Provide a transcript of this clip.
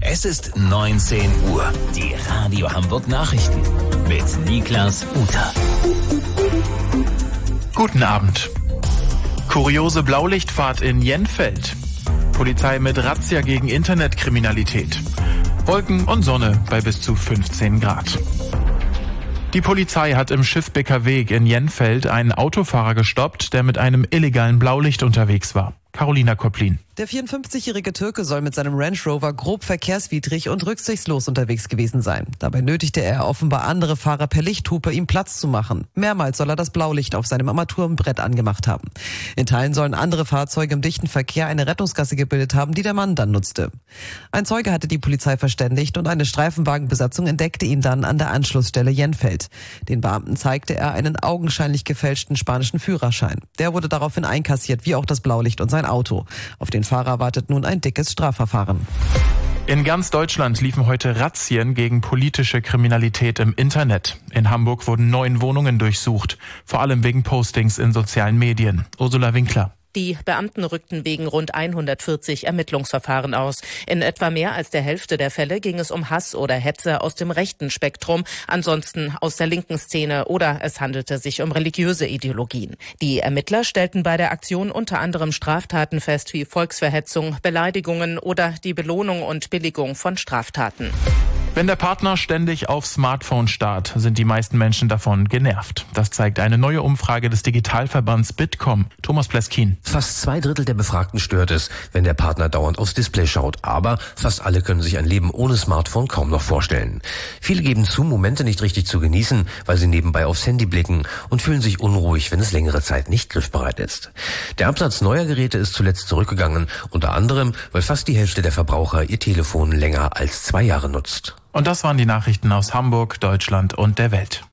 Es ist 19 Uhr. Die Radio Hamburg Nachrichten mit Niklas Uter. Guten Abend. Kuriose Blaulichtfahrt in Jenfeld. Polizei mit Razzia gegen Internetkriminalität. Wolken und Sonne bei bis zu 15 Grad. Die Polizei hat im Schiffbeckerweg in Jenfeld einen Autofahrer gestoppt, der mit einem illegalen Blaulicht unterwegs war. Carolina Koplin. Der 54-jährige Türke soll mit seinem Range Rover grob verkehrswidrig und rücksichtslos unterwegs gewesen sein. Dabei nötigte er offenbar andere Fahrer per Lichthupe, ihm Platz zu machen. Mehrmals soll er das Blaulicht auf seinem Armaturenbrett angemacht haben. In Teilen sollen andere Fahrzeuge im dichten Verkehr eine Rettungsgasse gebildet haben, die der Mann dann nutzte. Ein Zeuge hatte die Polizei verständigt und eine Streifenwagenbesatzung entdeckte ihn dann an der Anschlussstelle Jenfeld. Den Beamten zeigte er einen augenscheinlich gefälschten spanischen Führerschein. Der wurde daraufhin einkassiert, wie auch das Blaulicht und sein Auto. Auf den Fahrer wartet nun ein dickes Strafverfahren. In ganz Deutschland liefen heute Razzien gegen politische Kriminalität im Internet. In Hamburg wurden 9 Wohnungen durchsucht, vor allem wegen Postings in sozialen Medien. Ursula Winkler. Die Beamten rückten wegen rund 140 Ermittlungsverfahren aus. In etwa mehr als der Hälfte der Fälle ging es um Hass oder Hetze aus dem rechten Spektrum, ansonsten aus der linken Szene oder es handelte sich um religiöse Ideologien. Die Ermittler stellten bei der Aktion unter anderem Straftaten fest wie Volksverhetzung, Beleidigungen oder die Belohnung und Billigung von Straftaten. Wenn der Partner ständig aufs Smartphone starrt, sind die meisten Menschen davon genervt. Das zeigt eine neue Umfrage des Digitalverbands Bitkom. Thomas Pleskin. Fast 2/3 der Befragten stört es, wenn der Partner dauernd aufs Display schaut. Aber fast alle können sich ein Leben ohne Smartphone kaum noch vorstellen. Viele geben zu, Momente nicht richtig zu genießen, weil sie nebenbei aufs Handy blicken und fühlen sich unruhig, wenn es längere Zeit nicht griffbereit ist. Der Absatz neuer Geräte ist zuletzt zurückgegangen, unter anderem, weil fast die Hälfte der Verbraucher ihr Telefon länger als 2 Jahre nutzt. Und das waren die Nachrichten aus Hamburg, Deutschland und der Welt.